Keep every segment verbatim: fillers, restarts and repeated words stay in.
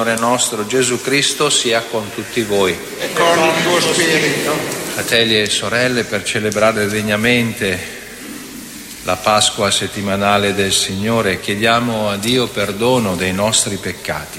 Signore nostro Gesù Cristo sia con tutti voi. E con il tuo spirito. Fratelli e sorelle, per celebrare degnamente la Pasqua settimanale del Signore, chiediamo a Dio perdono dei nostri peccati.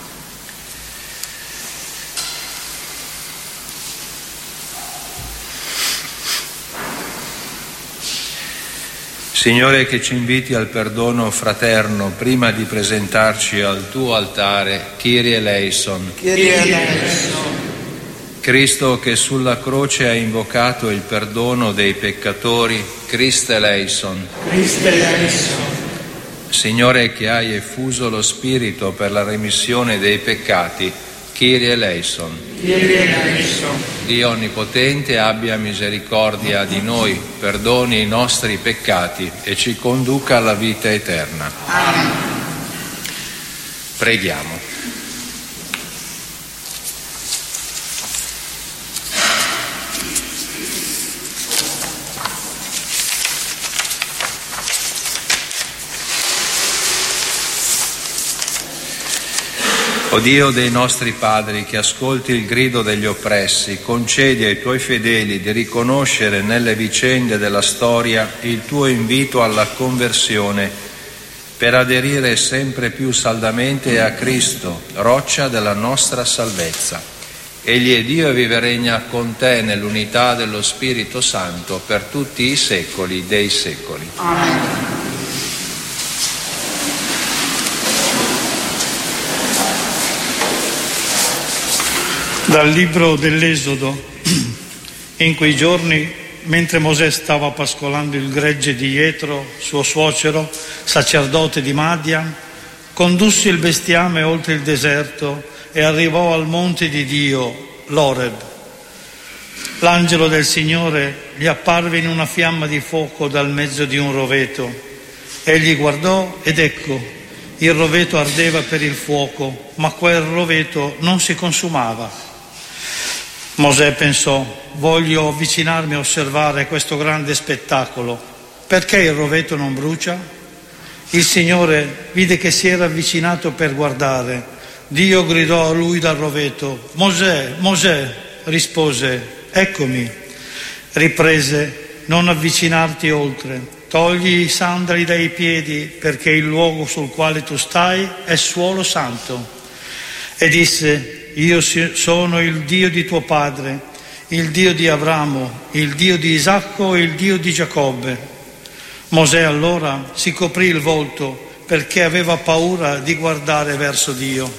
Signore, che ci inviti al perdono fraterno prima di presentarci al tuo altare, Kyrie eleison. Kyrie eleison. Cristo, che sulla croce ha invocato il perdono dei peccatori, Christe eleison. Christe eleison. Signore, che hai effuso lo Spirito per la remissione dei peccati, Kyrie eleison. Kyrie eleison. Dio Onnipotente abbia misericordia di noi, perdoni i nostri peccati e ci conduca alla vita eterna. Amen. Preghiamo. O Dio dei nostri padri, che ascolti il grido degli oppressi, concedi ai tuoi fedeli di riconoscere nelle vicende della storia il tuo invito alla conversione, per aderire sempre più saldamente a Cristo, roccia della nostra salvezza. Egli è Dio e vive e regna con te nell'unità dello Spirito Santo per tutti i secoli dei secoli. Amen. Dal libro dell'Esodo. In quei giorni, mentre Mosè stava pascolando il gregge di Jetro, suo suocero, sacerdote di Madian, condusse il bestiame oltre il deserto e arrivò al monte di Dio, l'Oreb. L'angelo del Signore gli apparve in una fiamma di fuoco dal mezzo di un roveto. Egli guardò ed ecco, il roveto ardeva per il fuoco, ma quel roveto non si consumava. Mosè pensò: voglio avvicinarmi a osservare questo grande spettacolo. Perché il roveto non brucia? Il Signore vide che si era avvicinato per guardare. Dio gridò a lui dal roveto: Mosè, Mosè. Rispose: eccomi. Riprese: non avvicinarti oltre. Togli i sandali dai piedi, perché il luogo sul quale tu stai è suolo santo. E disse: io sono il Dio di tuo padre, il Dio di Abramo, il Dio di Isacco e il Dio di Giacobbe. Mosè allora si coprì il volto perché aveva paura di guardare verso Dio.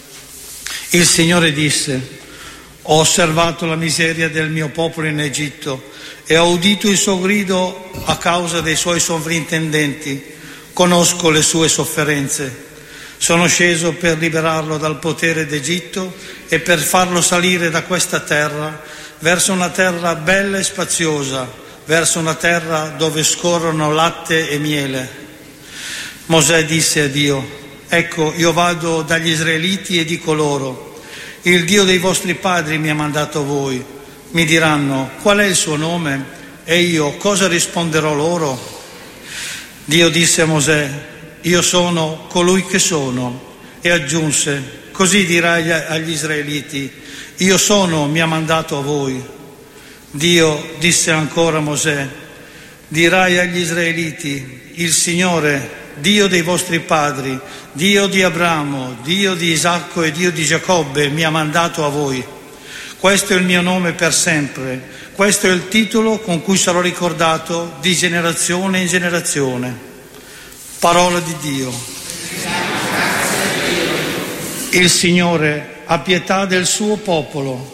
Il Signore disse: ho osservato la miseria del mio popolo in Egitto e ho udito il suo grido a causa dei suoi sovrintendenti. Conosco le sue sofferenze. Sono sceso per liberarlo dal potere d'Egitto e per farlo salire da questa terra verso una terra bella e spaziosa, verso una terra dove scorrono latte e miele. Mosè disse a Dio: ecco, io vado dagli israeliti e dico loro: il Dio dei vostri padri mi ha mandato a voi. Mi diranno: qual è il suo nome? E io cosa risponderò loro? Dio disse a Mosè: io sono colui che sono. E aggiunse: così dirai agli israeliti: io sono, mi ha mandato a voi. Dio disse ancora a Mosè: dirai agli israeliti: il Signore, Dio dei vostri padri, Dio di Abramo, Dio di Isacco e Dio di Giacobbe, mi ha mandato a voi. Questo è il mio nome per sempre, questo è il titolo con cui sarò ricordato di generazione in generazione. Parola di Dio. Il Signore ha pietà del suo popolo.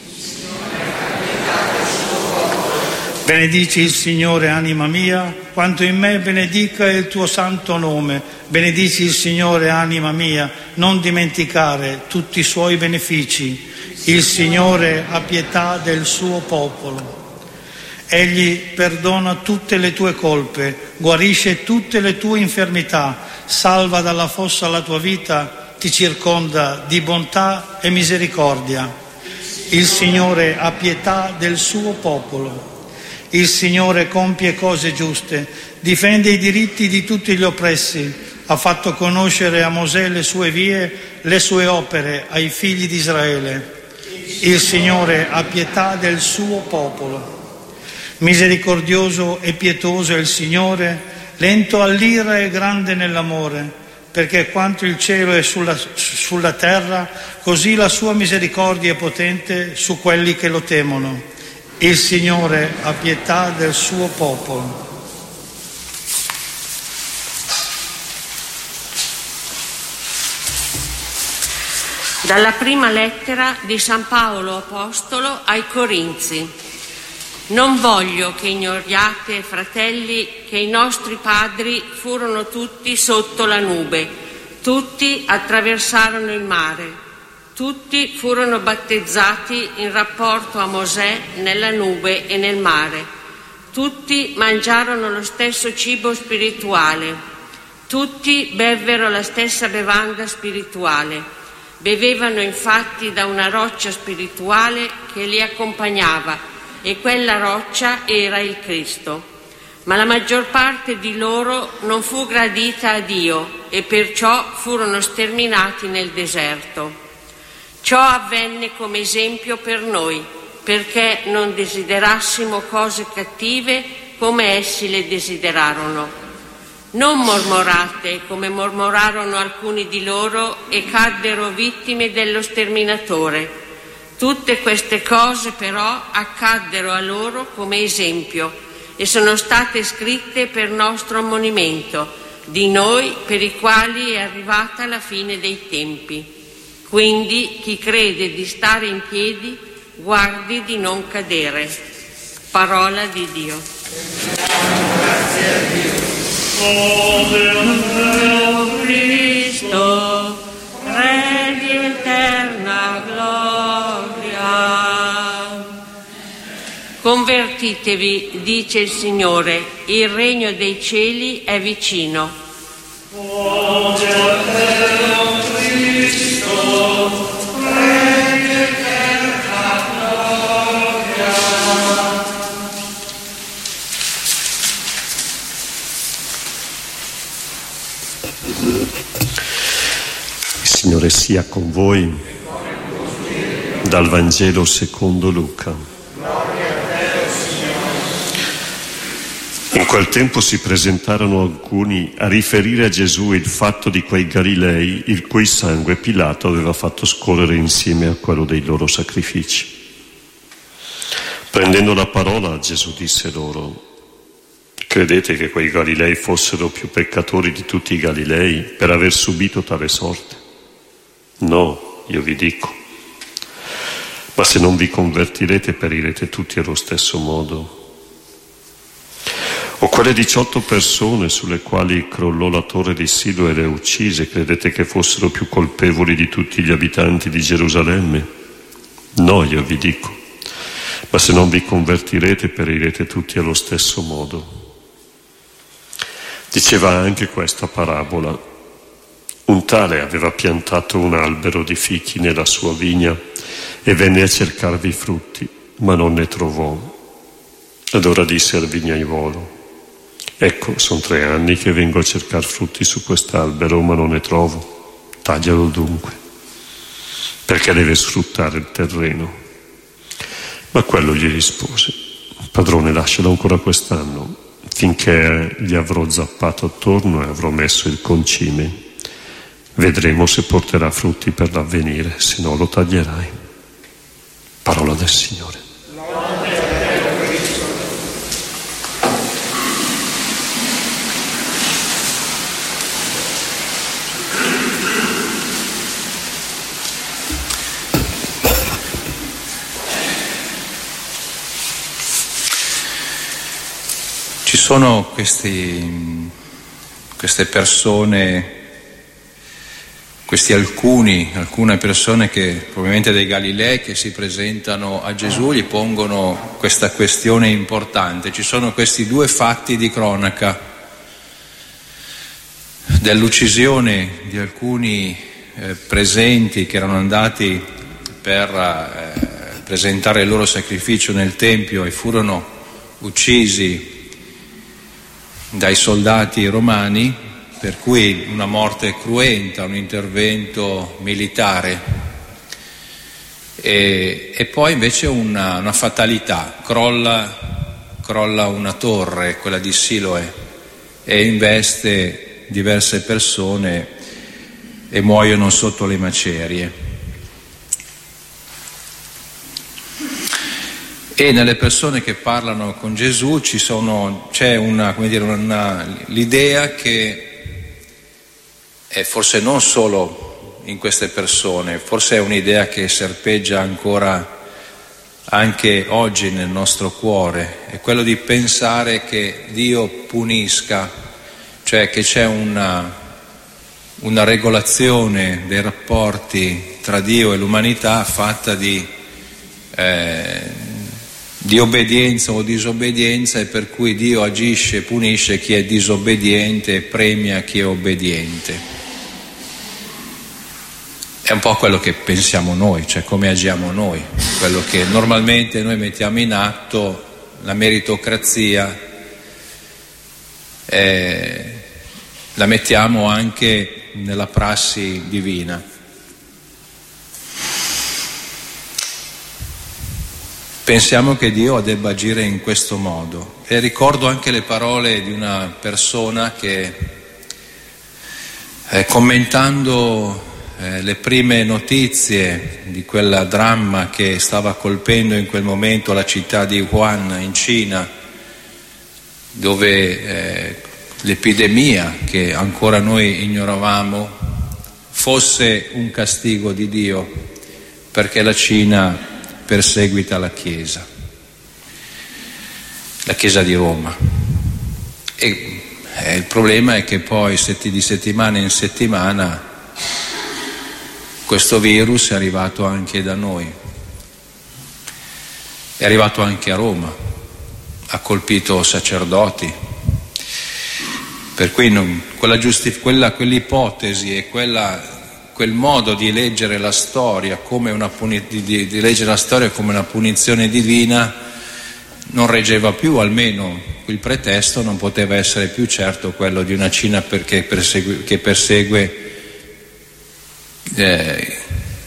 Benedici il Signore, anima mia, quanto in me benedica il tuo santo nome. Benedici il Signore, anima mia, non dimenticare tutti i suoi benefici. Il Signore ha pietà del suo popolo. Egli perdona tutte le tue colpe, guarisce tutte le tue infermità, salva dalla fossa la tua vita, ti circonda di bontà e misericordia. Il Signore ha pietà del suo popolo. Il Signore compie cose giuste, difende i diritti di tutti gli oppressi, ha fatto conoscere a Mosè le sue vie, le sue opere ai figli di Israele. Il Signore ha pietà del suo popolo. Misericordioso e pietoso è il Signore, lento all'ira e grande nell'amore, perché quanto il cielo è sulla, sulla terra, così la sua misericordia è potente su quelli che lo temono. Il Signore ha pietà del suo popolo. Dalla prima lettera di San Paolo Apostolo ai Corinzi. Non voglio che ignoriate, fratelli, che i nostri padri furono tutti sotto la nube, tutti attraversarono il mare, tutti furono battezzati in rapporto a Mosè nella nube e nel mare, tutti mangiarono lo stesso cibo spirituale, tutti bevvero la stessa bevanda spirituale. Bevevano infatti da una roccia spirituale che li accompagnava e quella roccia era il Cristo. Ma la maggior parte di loro non fu gradita a Dio e perciò furono sterminati nel deserto. Ciò avvenne come esempio per noi, perché non desiderassimo cose cattive come essi le desiderarono. Non mormorate come mormorarono alcuni di loro e caddero vittime dello sterminatore. Tutte queste cose però accaddero a loro come esempio e sono state scritte per nostro ammonimento di noi per i quali è arrivata la fine dei tempi. Quindi chi crede di stare in piedi guardi di non cadere. Parola di Dio. Grazie a Dio. Oh Cristo, Re di eterna gloria. Convertitevi, dice il Signore, il regno dei cieli è vicino. Oh Cristo, Re di eterna gloria. Il Signore sia con voi. Dal Vangelo secondo Luca. In quel tempo si presentarono alcuni a riferire a Gesù il fatto di quei Galilei il cui sangue Pilato aveva fatto scorrere insieme a quello dei loro sacrifici. Prendendo la parola, Gesù disse loro: credete che quei Galilei fossero più peccatori di tutti i Galilei per aver subito tale sorte? No, io vi dico. Ma se non vi convertirete, perirete tutti allo stesso modo. O quelle diciotto persone sulle quali crollò la torre di Silo e le uccise, credete che fossero più colpevoli di tutti gli abitanti di Gerusalemme? No, io vi dico. Ma se non vi convertirete, perirete tutti allo stesso modo. Diceva anche questa parabola. Un tale aveva piantato un albero di fichi nella sua vigna e venne a cercarvi frutti, ma non ne trovò. Allora disse al vignaiuolo: ecco, sono tre anni che vengo a cercare frutti su quest'albero, ma non ne trovo. Taglialo dunque, perché deve sfruttare il terreno. Ma quello gli rispose: padrone, lascialo ancora quest'anno, finché gli avrò zappato attorno e avrò messo il concime. Vedremo se porterà frutti per l'avvenire, se no lo taglierai. Parola del Signore. Ci sono questi, queste persone, questi alcuni, alcune persone che probabilmente dei Galilei che si presentano a Gesù, gli pongono questa questione importante. Ci sono questi due fatti di cronaca dell'uccisione di alcuni eh, presenti che erano andati per eh, presentare il loro sacrificio nel Tempio e furono uccisi dai soldati romani per cui una morte cruenta, un intervento militare, e, e poi invece una, una fatalità, crolla, crolla una torre, quella di Siloe, e investe diverse persone e muoiono sotto le macerie. E nelle persone che parlano con Gesù ci sono, c'è una, come dire, una, l'idea che è forse non solo in queste persone, forse è un'idea che serpeggia ancora anche oggi nel nostro cuore, è quello di pensare che Dio punisca, cioè che c'è una, una regolazione dei rapporti tra Dio e l'umanità fatta di eh, di obbedienza o disobbedienza, e per cui Dio agisce e punisce chi è disobbediente e premia chi è obbediente. È un po' quello che pensiamo noi, cioè come agiamo noi, quello che normalmente noi mettiamo in atto, la meritocrazia, eh, la mettiamo anche nella prassi divina. Pensiamo che Dio debba agire in questo modo, e ricordo anche le parole di una persona che eh, commentando eh, le prime notizie di quel dramma che stava colpendo in quel momento la città di Wuhan in Cina, dove eh, l'epidemia che ancora noi ignoravamo fosse un castigo di Dio perché la Cina perseguita la Chiesa, la Chiesa di Roma. E eh, il problema è che poi setti, di settimana in settimana questo virus è arrivato anche da noi, è arrivato anche a Roma, ha colpito sacerdoti, per cui non, quella, giustif- quella quell'ipotesi e quella quel modo di leggere la storia come una puni- di, di leggere la storia come una punizione divina non reggeva più, almeno il pretesto non poteva essere più certo quello di una Cina perché persegue, che persegue eh,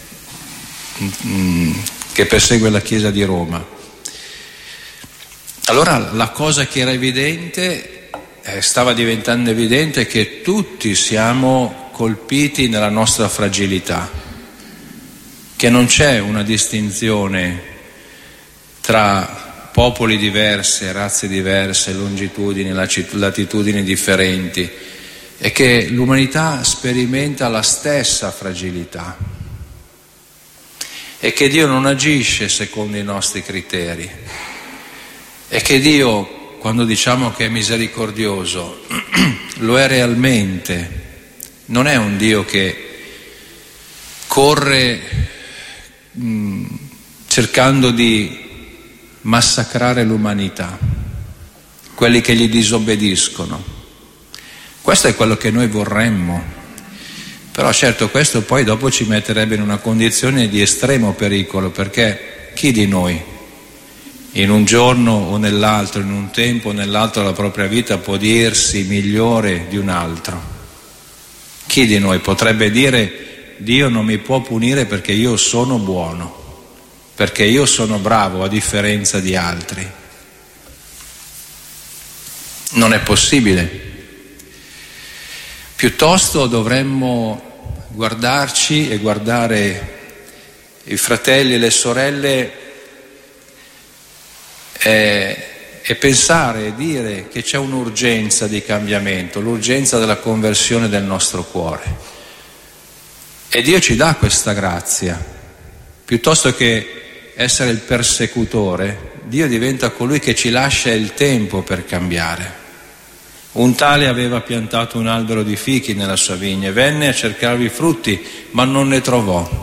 che persegue la Chiesa di Roma. Allora la cosa che era evidente, eh, stava diventando evidente, che tutti siamo colpiti nella nostra fragilità, che non c'è una distinzione tra popoli diversi, razze diverse, longitudini, latitudini differenti, e che l'umanità sperimenta la stessa fragilità e che Dio non agisce secondo i nostri criteri, e che Dio, quando diciamo che è misericordioso, lo è realmente. Non è un Dio che corre mh, cercando di massacrare l'umanità, quelli che gli disobbediscono. Questo è quello che noi vorremmo, però certo questo poi dopo ci metterebbe in una condizione di estremo pericolo, perché chi di noi in un giorno o nell'altro, in un tempo o nell'altro della propria vita può dirsi migliore di un altro? Chi di noi potrebbe dire Dio non mi può punire perché io sono buono, perché io sono bravo a differenza di altri? Non è possibile. Piuttosto dovremmo guardarci e guardare i fratelli e le sorelle eh, e pensare e dire che c'è un'urgenza di cambiamento, l'urgenza della conversione del nostro cuore. E Dio ci dà questa grazia. Piuttosto che essere il persecutore, Dio diventa colui che ci lascia il tempo per cambiare. Un tale aveva piantato un albero di fichi nella sua vigna e venne a cercarvi frutti, ma non ne trovò.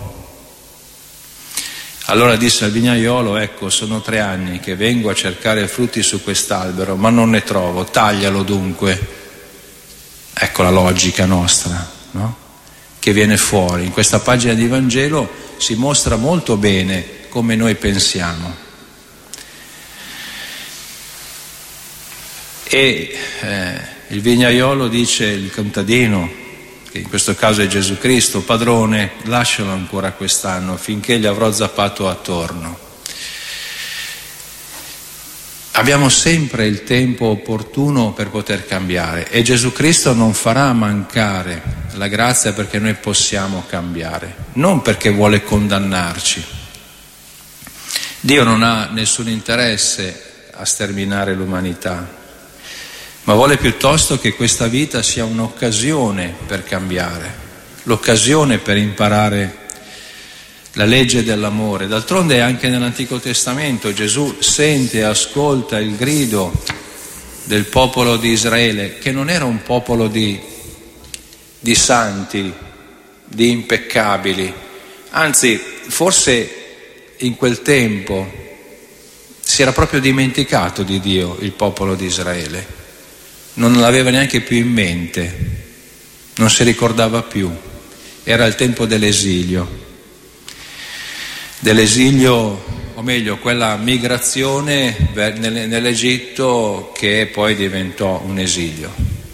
Allora disse al vignaiolo: ecco, sono tre anni che vengo a cercare frutti su quest'albero, ma non ne trovo, taglialo dunque. Ecco la logica nostra, no? Che viene fuori. In questa pagina di Vangelo si mostra molto bene come noi pensiamo. E eh, il vignaiolo dice il contadino, che in questo caso è Gesù Cristo: padrone, lascialo ancora quest'anno finché gli avrò zappato attorno. Abbiamo sempre il tempo opportuno per poter cambiare e Gesù Cristo non farà mancare la grazia perché noi possiamo cambiare, non perché vuole condannarci. Dio non ha nessun interesse a sterminare l'umanità, ma vuole piuttosto che questa vita sia un'occasione per cambiare, l'occasione per imparare la legge dell'amore. D'altronde anche nell'Antico Testamento Gesù sente e ascolta il grido del popolo di Israele, che non era un popolo di, di santi, di impeccabili, anzi forse in quel tempo si era proprio dimenticato di Dio il popolo di Israele, non l'aveva neanche più in mente, non si ricordava più, era il tempo dell'esilio. dell'esilio, o meglio, quella migrazione nell'Egitto che poi diventò un esilio.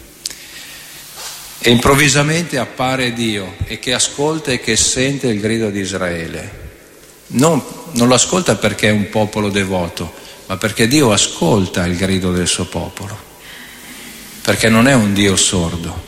E improvvisamente appare Dio e che ascolta e che sente il grido di Israele. Non, non lo ascolta perché è un popolo devoto, ma perché Dio ascolta il grido del suo popolo, perché non è un Dio sordo.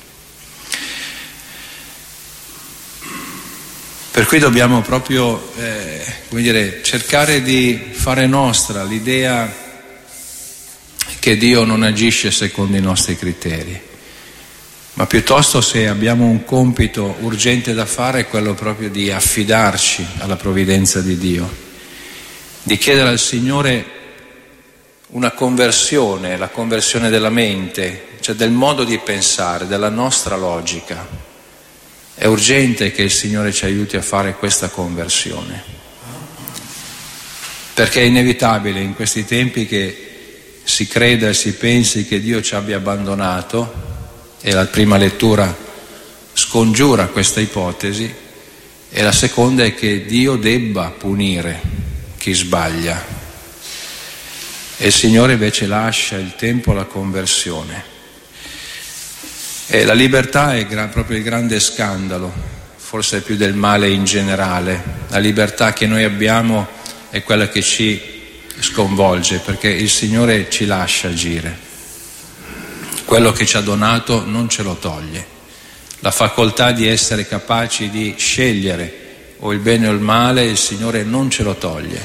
Per cui dobbiamo proprio eh, come dire, cercare di fare nostra l'idea che Dio non agisce secondo i nostri criteri, ma piuttosto, se abbiamo un compito urgente da fare, è quello proprio di affidarci alla provvidenza di Dio, di chiedere al Signore una conversione, la conversione della mente, cioè del modo di pensare, della nostra logica. È urgente che il Signore ci aiuti a fare questa conversione, perché è inevitabile in questi tempi che si creda e si pensi che Dio ci abbia abbandonato, e la prima lettura scongiura questa ipotesi, e la seconda è che Dio debba punire chi sbaglia, e il Signore invece lascia il tempo alla conversione. E la libertà è gra- proprio il grande scandalo, forse più del male in generale. La libertà che noi abbiamo è quella che ci sconvolge, perché il Signore ci lascia agire. Quello che ci ha donato non ce lo toglie. La facoltà di essere capaci di scegliere o il bene o il male, il Signore non ce lo toglie.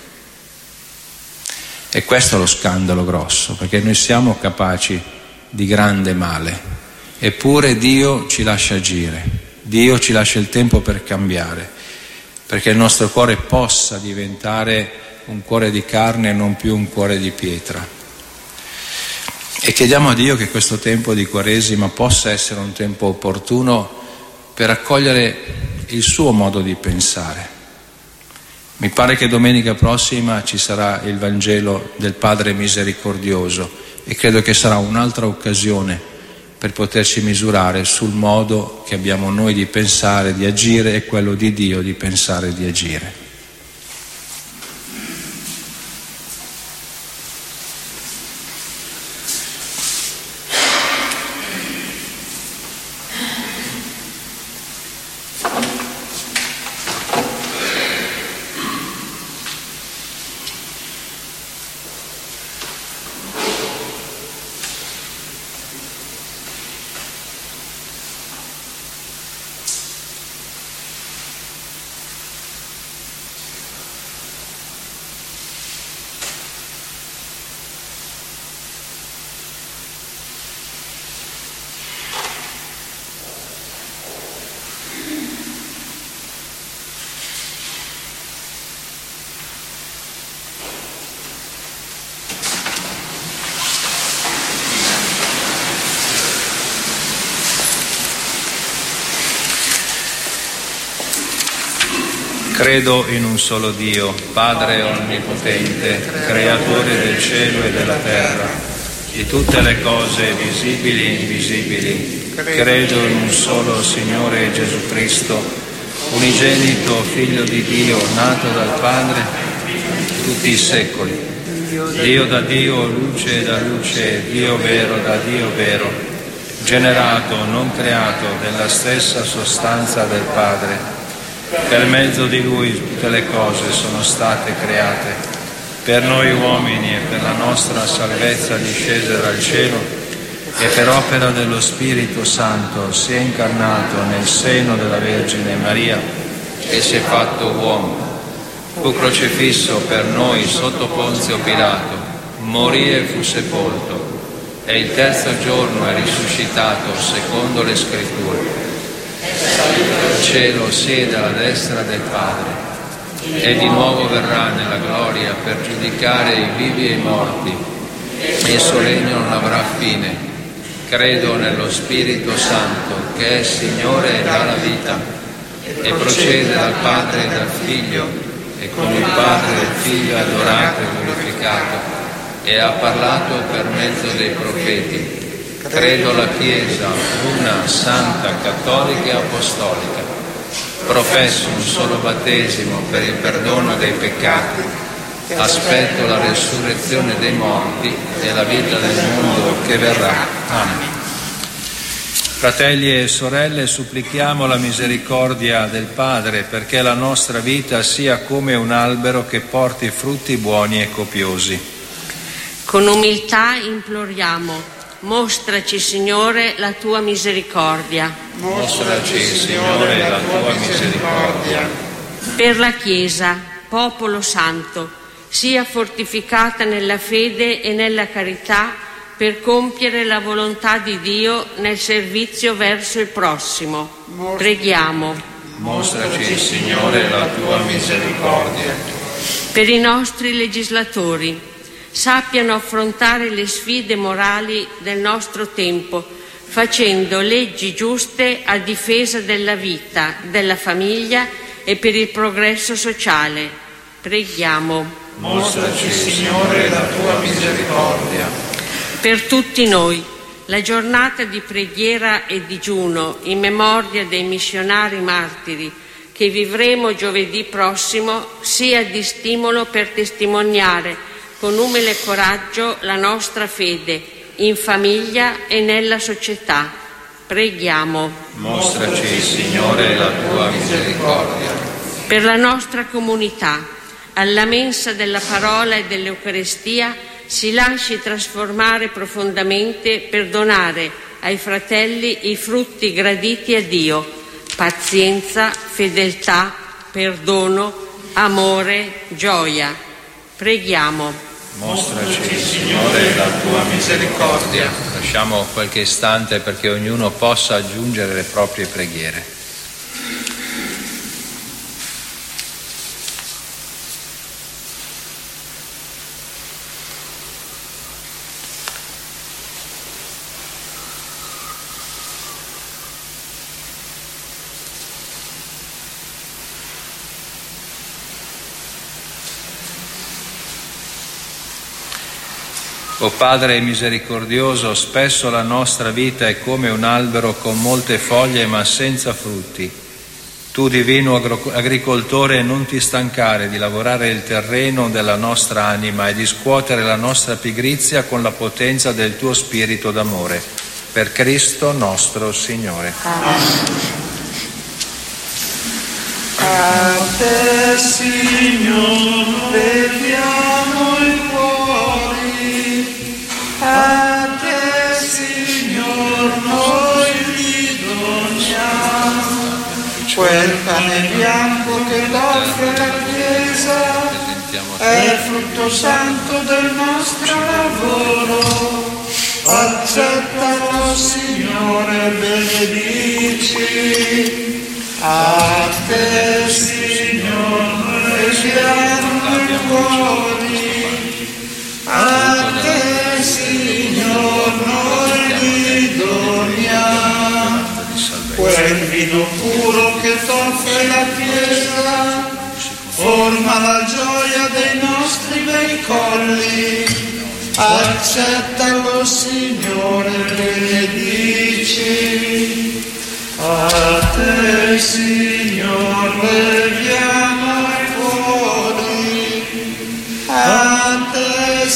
E questo è lo scandalo grosso, perché noi siamo capaci di grande male. Eppure Dio ci lascia agire, Dio ci lascia il tempo per cambiare, perché il nostro cuore possa diventare un cuore di carne e non più un cuore di pietra. E chiediamo a Dio che questo tempo di Quaresima possa essere un tempo opportuno per accogliere il suo modo di pensare. Mi pare che domenica prossima ci sarà il Vangelo del Padre Misericordioso e credo che sarà un'altra occasione per poterci misurare sul modo che abbiamo noi di pensare, di agire, e quello di Dio di pensare e di agire. Credo in un solo Dio, Padre onnipotente, creatore del cielo e della terra, di tutte le cose visibili e invisibili. Credo in un solo Signore Gesù Cristo, unigenito Figlio di Dio, nato dal Padre tutti i secoli, Dio da Dio, luce da luce, Dio vero da Dio vero, generato, non creato, della stessa sostanza del Padre. Per mezzo di Lui tutte le cose sono state create. Per noi uomini e per la nostra salvezza discese dal cielo e per opera dello Spirito Santo si è incarnato nel seno della Vergine Maria e si è fatto uomo. Fu crocifisso per noi sotto Ponzio Pilato, morì e fu sepolto, e il terzo giorno è risuscitato secondo le Scritture. Il cielo siede alla destra del Padre e di nuovo verrà nella gloria per giudicare i vivi e i morti, e il suo regno non avrà fine. Credo nello Spirito Santo, che è Signore e dà la vita, e procede dal Padre e dal Figlio, e con il Padre e il Figlio è adorato e glorificato, e ha parlato per mezzo dei profeti. Credo alla Chiesa, una, santa, cattolica e apostolica. Professo un solo battesimo per il perdono dei peccati. Aspetto la resurrezione dei morti e la vita del mondo che verrà. Amen. Fratelli e sorelle, supplichiamo la misericordia del Padre perché la nostra vita sia come un albero che porti frutti buoni e copiosi. Con umiltà imploriamo, mostraci, Signore, la tua misericordia. Mostraci, Signore, la tua misericordia. Per la Chiesa, popolo santo, sia fortificata nella fede e nella carità per compiere la volontà di Dio nel servizio verso il prossimo. Preghiamo. Mostraci, Signore, la tua misericordia. Per i nostri legislatori, sappiano affrontare le sfide morali del nostro tempo, facendo leggi giuste a difesa della vita, della famiglia e per il progresso sociale. Preghiamo. Mostraci, Signore, la tua misericordia. Per tutti noi, la giornata di preghiera e digiuno in memoria dei missionari martiri che vivremo giovedì prossimo sia di stimolo per testimoniare con umile coraggio la nostra fede in famiglia e nella società. Preghiamo. Mostraci, Signore, la tua misericordia. Per la nostra comunità, alla mensa della parola e dell'Eucaristia, si lasci trasformare profondamente per donare ai fratelli i frutti graditi a Dio: pazienza, fedeltà, perdono, amore, gioia. Preghiamo. Mostraci, Signore, la tua misericordia. Lasciamo qualche istante perché ognuno possa aggiungere le proprie preghiere. O Padre misericordioso, spesso la nostra vita è come un albero con molte foglie ma senza frutti. Tu, divino agricoltore, non ti stancare di lavorare il terreno della nostra anima e di scuotere la nostra pigrizia con la potenza del tuo spirito d'amore. Per Cristo nostro Signore. Amen. A te, Signore, leviamo i cuori, a te, Signor, noi li doniamo. Quel pane bianco che l'offre la Chiesa è frutto santo del nostro lavoro. Accettalo, Signore, benedici. A te, Signore, leviamo i cuori, a te, Signor, noi li doniamo. Quel vino puro che t'offre la Chiesa forma la gioia dei nostri bei colli. Accettalo, Signore, benedici. A te, Signor, leviamo i cuori, a te,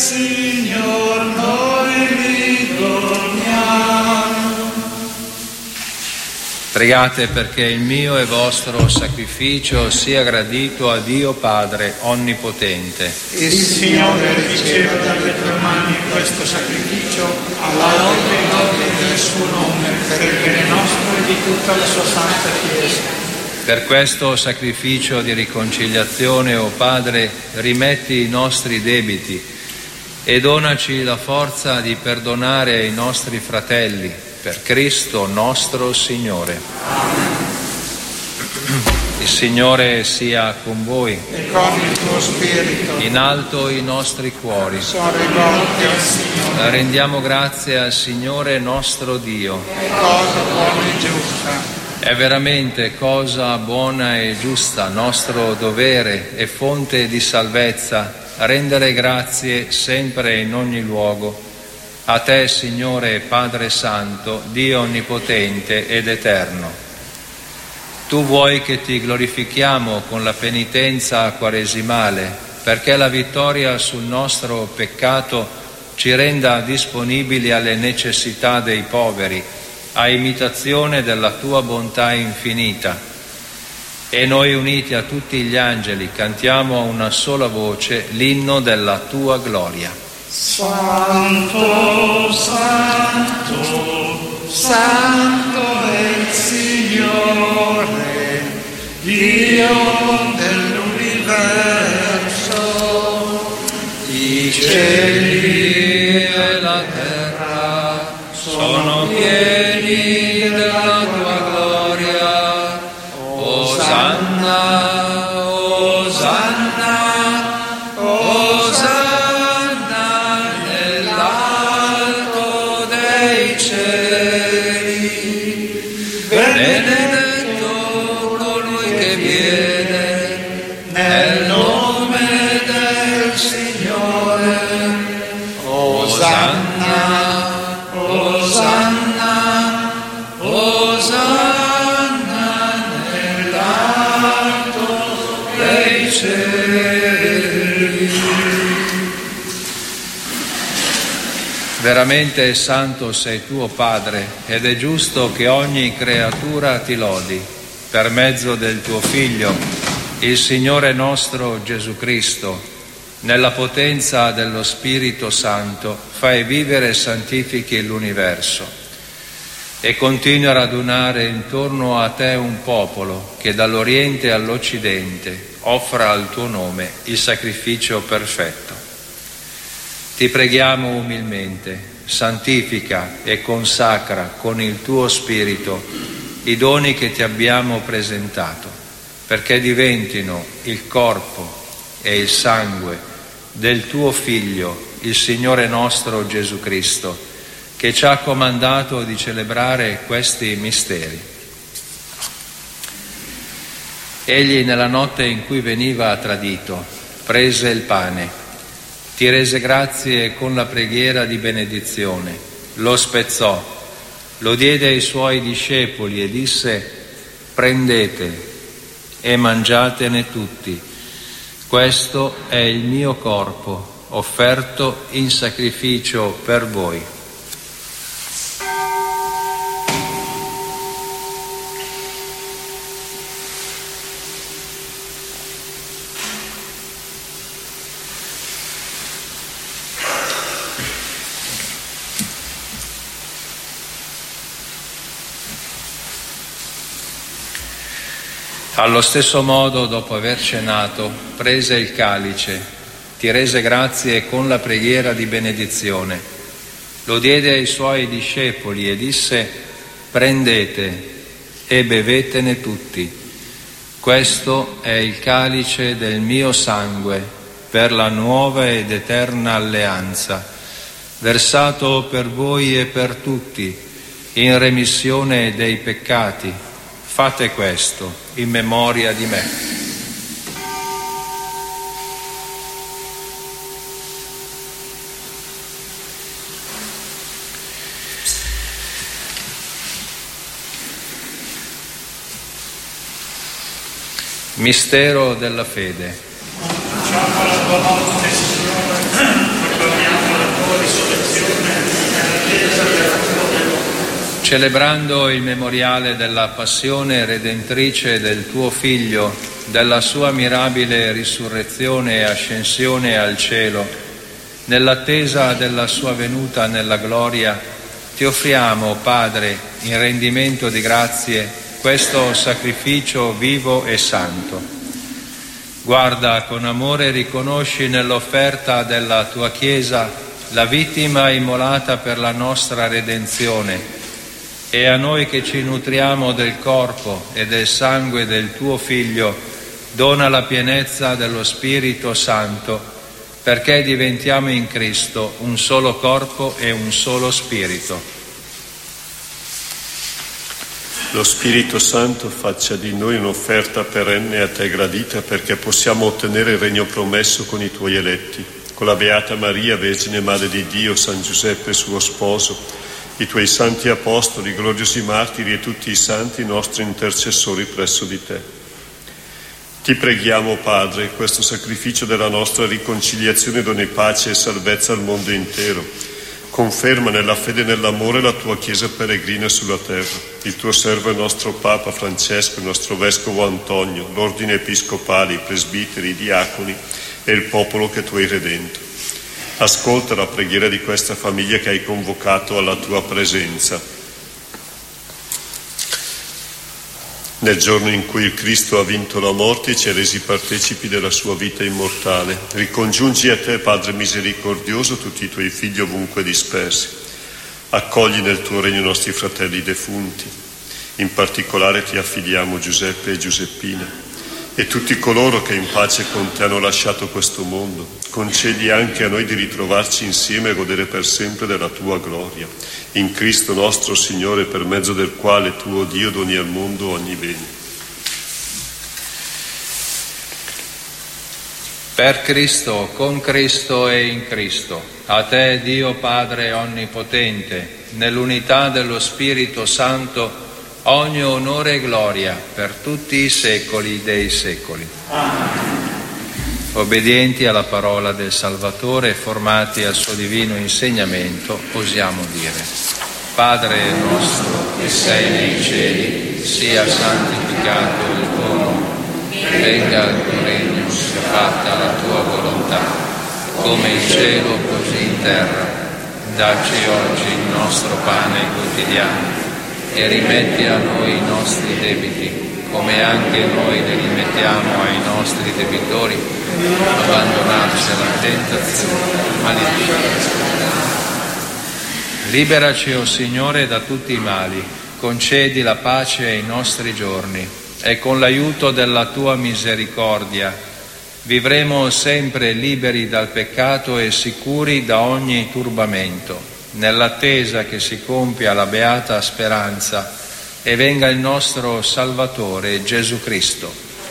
Pregate perché il mio e vostro sacrificio sia gradito a Dio Padre Onnipotente. Il Signore riceva dalle tue mani questo sacrificio alla lode e gloria del suo nome, per il bene nostro e di tutta la sua santa Chiesa. Per questo sacrificio di riconciliazione, o Padre, rimetti i nostri debiti e donaci la forza di perdonare ai nostri fratelli, per Cristo nostro Signore. Il Signore sia con voi. E con il tuo spirito. In alto i nostri cuori. Sono rivolti al Signore. Rendiamo grazie al Signore nostro Dio. È cosa buona e giusta. È veramente cosa buona e giusta, nostro dovere e fonte di salvezza, rendere grazie sempre e in ogni luogo a te, Signore Padre Santo, Dio Onnipotente ed Eterno. Tu vuoi che ti glorifichiamo con la penitenza quaresimale, perché la vittoria sul nostro peccato ci renda disponibili alle necessità dei poveri, a imitazione della tua bontà infinita. E noi, uniti a tutti gli angeli, cantiamo a una sola voce l'inno della tua gloria. Santo, santo, santo è il Signore, Dio dell'universo. I cieli e la terra sono pieni della tua gloria. Osanna, Osanna, Osanna. Benedetto colui che viene nel nome del Signore. Osanna, Osanna, Osanna nell'alto dei cieli. Veramente santo sei tuo Padre, ed è giusto che ogni creatura ti lodi, per mezzo del tuo Figlio, il Signore nostro Gesù Cristo. Nella potenza dello Spirito Santo fai vivere e santifichi l'universo e continui a radunare intorno a te un popolo che dall'Oriente all'Occidente offra al tuo nome il sacrificio perfetto. Ti preghiamo umilmente, santifica e consacra con il tuo Spirito i doni che ti abbiamo presentato, perché diventino il corpo e il sangue del tuo Figlio, il Signore nostro Gesù Cristo, che ci ha comandato di celebrare questi misteri. Egli, nella notte in cui veniva tradito, prese il pane, ti rese grazie con la preghiera di benedizione, lo spezzò, lo diede ai suoi discepoli e disse: prendete e mangiatene tutti, questo è il mio corpo offerto in sacrificio per voi. Allo stesso modo, dopo aver cenato, prese il calice, ti rese grazie con la preghiera di benedizione, lo diede ai suoi discepoli e disse: prendete e bevetene tutti, questo è il calice del mio sangue per la nuova ed eterna alleanza, versato per voi e per tutti in remissione dei peccati. Fate questo in memoria di me. Mistero della fede. Facciamo la tua morte, Signore, proclamiamo la tua risurrezione nella chiesa della tua celebrando il memoriale della passione redentrice del tuo Figlio, della sua mirabile risurrezione e ascensione al cielo, nell'attesa della sua venuta nella gloria, ti offriamo, Padre, in rendimento di grazie, questo sacrificio vivo e santo. Guarda con amore e riconosci nell'offerta della tua Chiesa la vittima immolata per la nostra redenzione, e a noi che ci nutriamo del corpo e del sangue del tuo Figlio dona la pienezza dello Spirito Santo, perché diventiamo in Cristo un solo corpo e un solo spirito. Lo Spirito Santo faccia di noi un'offerta perenne a te gradita, perché possiamo ottenere il regno promesso con i tuoi eletti, con la Beata Maria, Vergine Madre di Dio, San Giuseppe suo sposo, i tuoi santi apostoli, gloriosi martiri e tutti i santi nostri intercessori presso di te. Ti preghiamo, Padre, questo sacrificio della nostra riconciliazione doni pace e salvezza al mondo intero. Conferma nella fede e nell'amore la tua Chiesa peregrina sulla terra, il tuo servo e nostro Papa Francesco, il nostro Vescovo Antonio, l'ordine episcopale, i presbiteri, i diaconi e il popolo che tu hai redento. Ascolta la preghiera di questa famiglia che hai convocato alla tua presenza. Nel giorno in cui il Cristo ha vinto la morte e ci ha resi partecipi della sua vita immortale, ricongiungi a te, Padre misericordioso, tutti i tuoi figli ovunque dispersi. Accogli nel tuo regno i nostri fratelli defunti. In particolare ti affidiamo Giuseppe e Giuseppina e tutti coloro che in pace con te hanno lasciato questo mondo. Concedi anche a noi di ritrovarci insieme e godere per sempre della tua gloria. In Cristo nostro Signore, per mezzo del quale tu, o Dio, doni al mondo ogni bene. Per Cristo, con Cristo e in Cristo, a te Dio Padre Onnipotente, nell'unità dello Spirito Santo, ogni onore e gloria per tutti i secoli dei secoli. Amen. Obbedienti alla parola del Salvatore e formati al suo divino insegnamento, osiamo dire: Padre nostro che sei nei cieli, sia santificato il tuo nome, venga il tuo regno, sia fatta la tua volontà, come in cielo così in terra. Dacci oggi il nostro pane quotidiano e rimetti a noi i nostri debiti, come anche noi li rimettiamo ai nostri debitori, non abbandonarci alla tentazione, ma liberaci. Liberaci, o Signore, da tutti i mali, concedi la pace ai nostri giorni e con l'aiuto della tua misericordia vivremo sempre liberi dal peccato e sicuri da ogni turbamento, nell'attesa che si compia la beata speranza e venga il nostro Salvatore Gesù Cristo.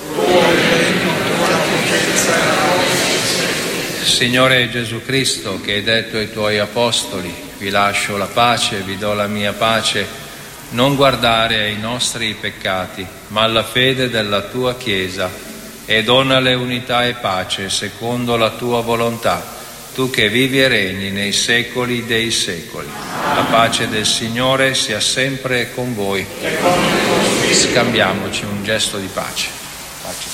Signore Gesù Cristo, che hai detto ai tuoi apostoli: vi lascio la pace, vi do la mia pace, non guardare ai nostri peccati, ma alla fede della tua Chiesa, e donale unità e pace secondo la tua volontà, tu che vivi e regni nei secoli dei secoli. La pace del Signore sia sempre con voi. Scambiamoci un gesto di pace. Pace.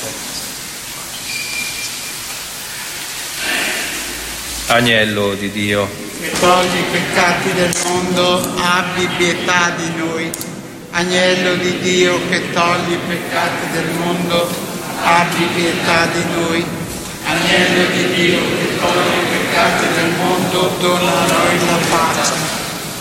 Agnello di Dio, che togli i peccati del mondo, abbi pietà di noi. Agnello di Dio, che togli i peccati del mondo, abbi pietà di noi. Agnello di Dio, che togli i peccati del mondo, dona a noi la pace.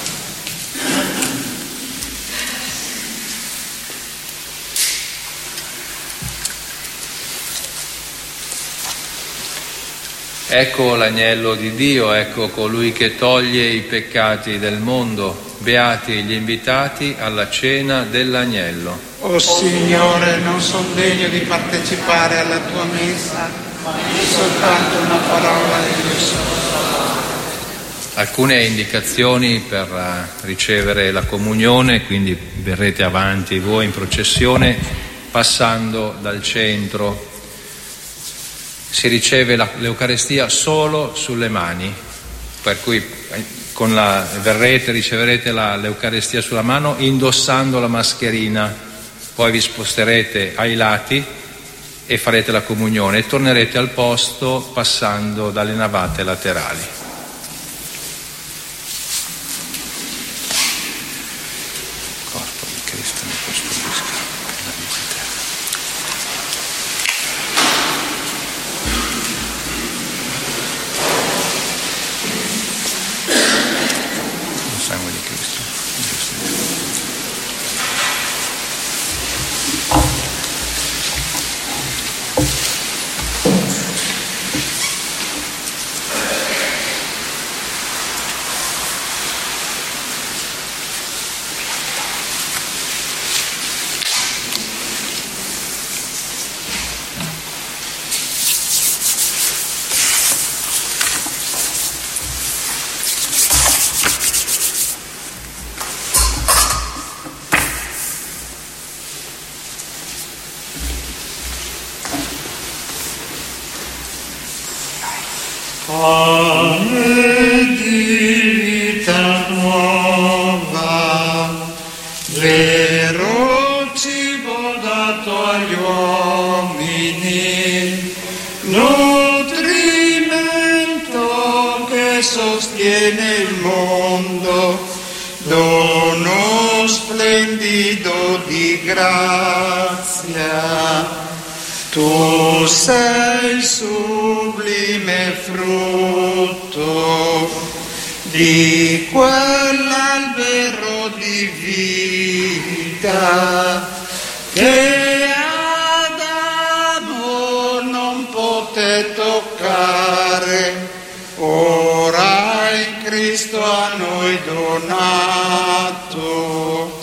ecco l'agnello di Dio, ecco colui che toglie i peccati del mondo. Beati gli invitati alla cena dell'agnello. O Signore, non sono degno di partecipare alla tua messa, ma soltanto una parola e io sono. Alcune indicazioni per ricevere la comunione, quindi verrete avanti voi in processione passando dal centro. Si riceve la, l'Eucarestia solo sulle mani, per cui con la, verrete, riceverete la, l'Eucaristia sulla mano indossando la mascherina, poi vi sposterete ai lati e farete la comunione e tornerete al posto passando dalle navate laterali. Pane di vita nuova, vero cibo dato agli uomini, nutrimento che sostiene il mondo, dono splendido di grazia. Tu sei sublime frutto di quell'albero di vita che Adamo non poté toccare, ora in Cristo a noi donato,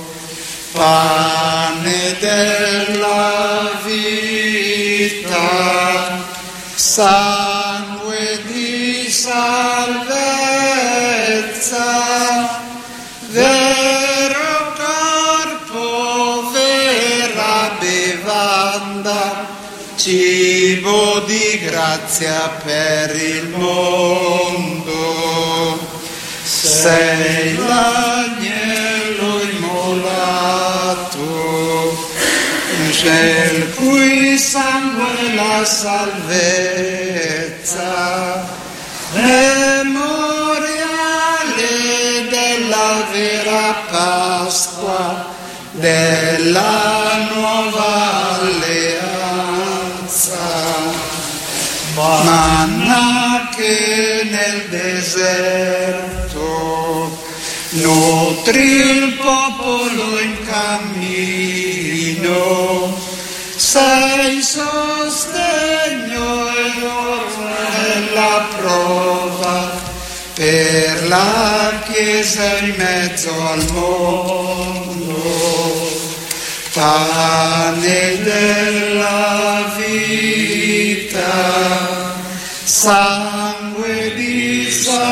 pane della vita, sangue di salvezza, vero corpo, vera bevanda, cibo di grazia per il mondo. Sei l'agnello immolato, nel cui sangue la salvezza, memoriale della vera Pasqua, della nuova alleanza. Manna che nel deserto nutri il popolo in cammino, sei sostegno e nella prova per la Chiesa in mezzo al mondo. Pane della vita, sangue di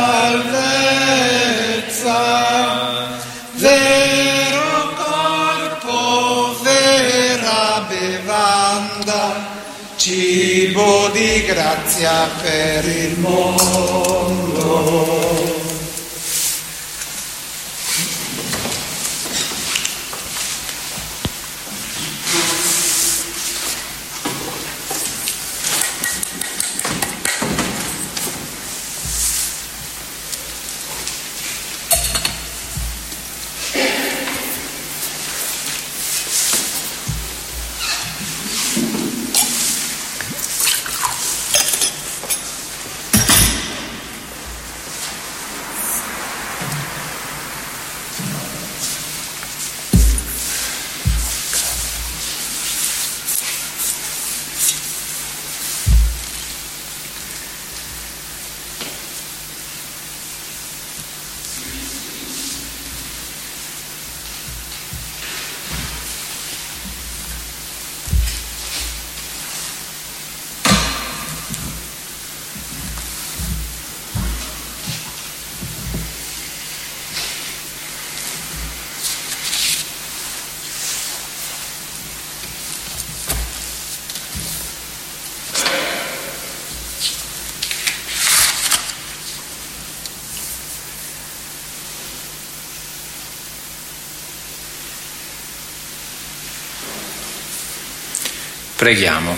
salvezza, vero corpo, vera bevanda, cibo di grazia per il mondo. Preghiamo.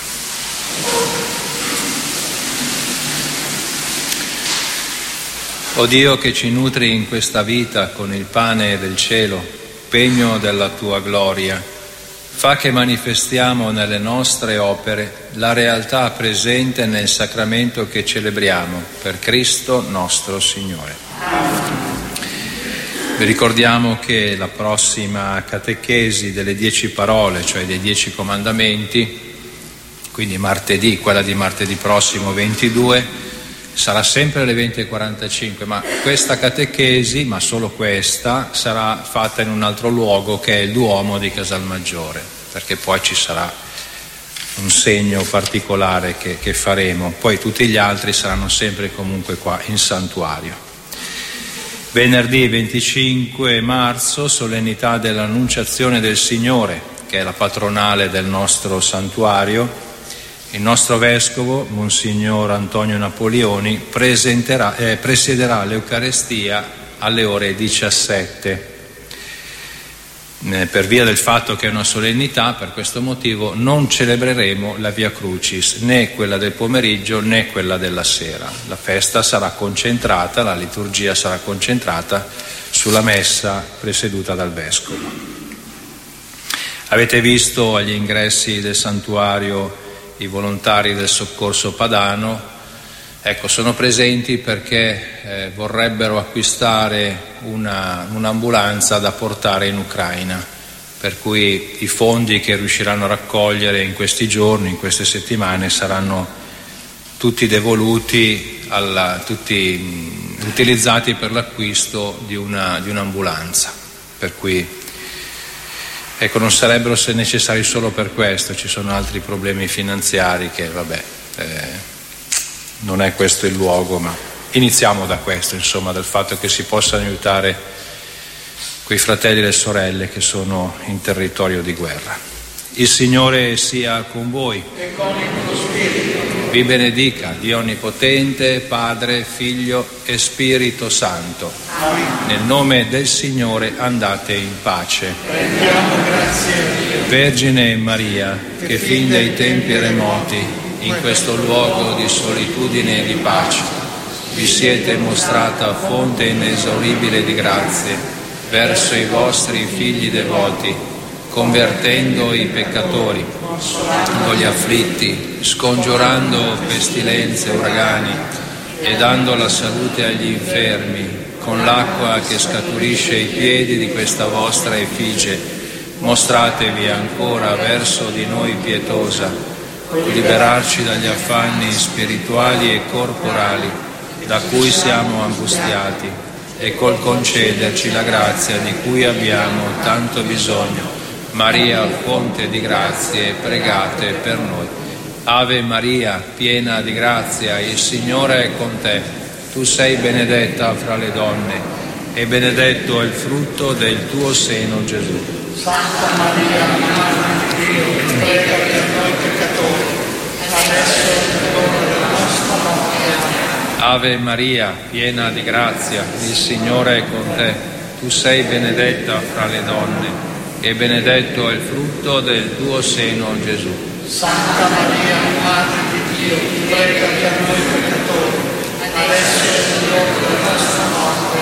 O Dio che ci nutri in questa vita con il pane del cielo, pegno della tua gloria, fa che manifestiamo nelle nostre opere la realtà presente nel sacramento che celebriamo per Cristo nostro Signore. Vi ricordiamo che la prossima catechesi delle dieci parole, cioè dei dieci comandamenti, quindi martedì, quella di martedì prossimo ventidue, sarà sempre alle venti e quarantacinque, ma questa catechesi, ma solo questa, sarà fatta in un altro luogo che è il Duomo di Casalmaggiore, perché poi ci sarà un segno particolare che, che faremo, poi tutti gli altri saranno sempre comunque qua in santuario. Venerdì venticinque marzo, solennità dell'Annunciazione del Signore, che è la patronale del nostro santuario. Il nostro vescovo, Monsignor Antonio Napoleoni, presenterà, eh, presiederà l'Eucarestia alle ore diciassette. Eh, per via del fatto che è una solennità, per questo motivo non celebreremo la Via Crucis, né quella del pomeriggio né quella della sera. La festa sarà concentrata, la liturgia sarà concentrata sulla messa presieduta dal vescovo. Avete visto agli ingressi del santuario i volontari del soccorso padano. Ecco, sono presenti perché eh, vorrebbero acquistare una, un'ambulanza da portare in Ucraina, per cui i fondi che riusciranno a raccogliere in questi giorni, in queste settimane, saranno tutti devoluti, alla, tutti mh, utilizzati per l'acquisto di, una, di un'ambulanza. Per cui, ecco, non sarebbero se necessari solo per questo, ci sono altri problemi finanziari che, vabbè, eh, non è questo il luogo, ma iniziamo da questo, insomma, dal fatto che si possano aiutare quei fratelli e le sorelle che sono in territorio di guerra. Il Signore sia con voi e con il tuo spirito. Vi benedica Dio Onnipotente, Padre, Figlio e Spirito Santo. Amen. Nel nome del Signore andate in pace. Rendiamo grazie a Dio. Vergine Maria, che fin dai tempi remoti, in questo luogo di solitudine e di pace, vi siete mostrata fonte inesauribile di grazie verso i vostri figli devoti, convertendo i peccatori, gli afflitti, scongiurando pestilenze e uragani e dando la salute agli infermi, con l'acqua che scaturisce ai piedi di questa vostra effigie. Mostratevi ancora verso di noi pietosa, liberarci dagli affanni spirituali e corporali da cui siamo angustiati e col concederci la grazia di cui abbiamo tanto bisogno. Maria, fonte di grazie, pregate per noi. Ave Maria, piena di grazia, il Signore è con te. Tu sei benedetta fra le donne e benedetto è il frutto del tuo seno, Gesù. Santa Maria, Madre di Dio, prega per noi peccatori, adesso è l'ora della nostra morte. Ave Maria, piena di grazia, il Signore è con te. Tu sei benedetta fra le donne e benedetto è il frutto del tuo seno, Gesù. Santa Maria, Madre di Dio, prega per noi peccatori, adesso è l'ora della nostra morte.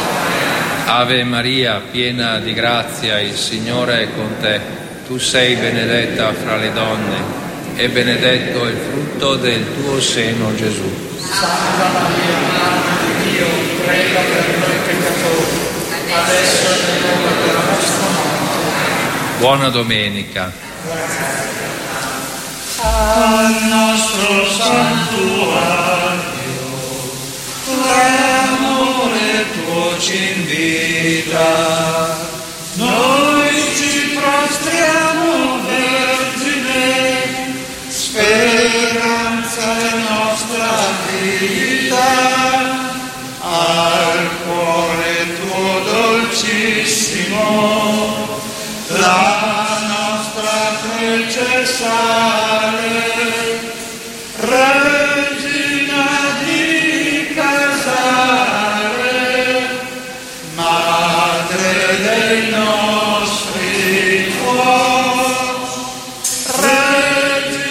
Ave Maria, piena di grazia, il Signore è con te. Tu sei benedetta fra le donne e benedetto è il frutto del tuo seno, Gesù. Santa Maria, Madre di Dio, prega per noi peccatori, adesso è l'ora della nostra morte. Buona domenica. Al nostro santuario, l'amore tuo ci invita, noi ci prostriamo, Vergine, speranza è nostra vita, al cuore tuo dolcissimo, la nostra fece sale, Regina di Casale, Madre dei nostri cuori, Regina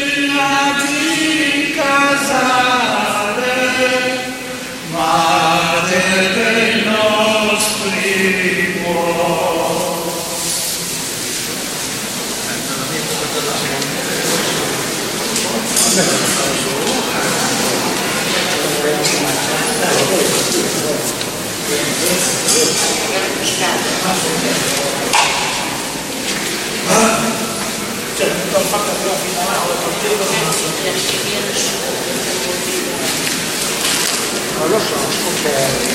Non lo so, ok.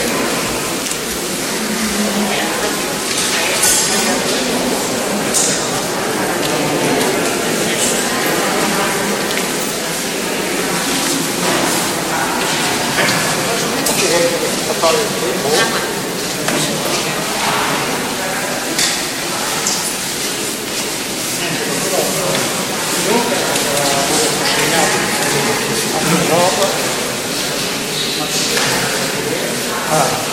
Ah.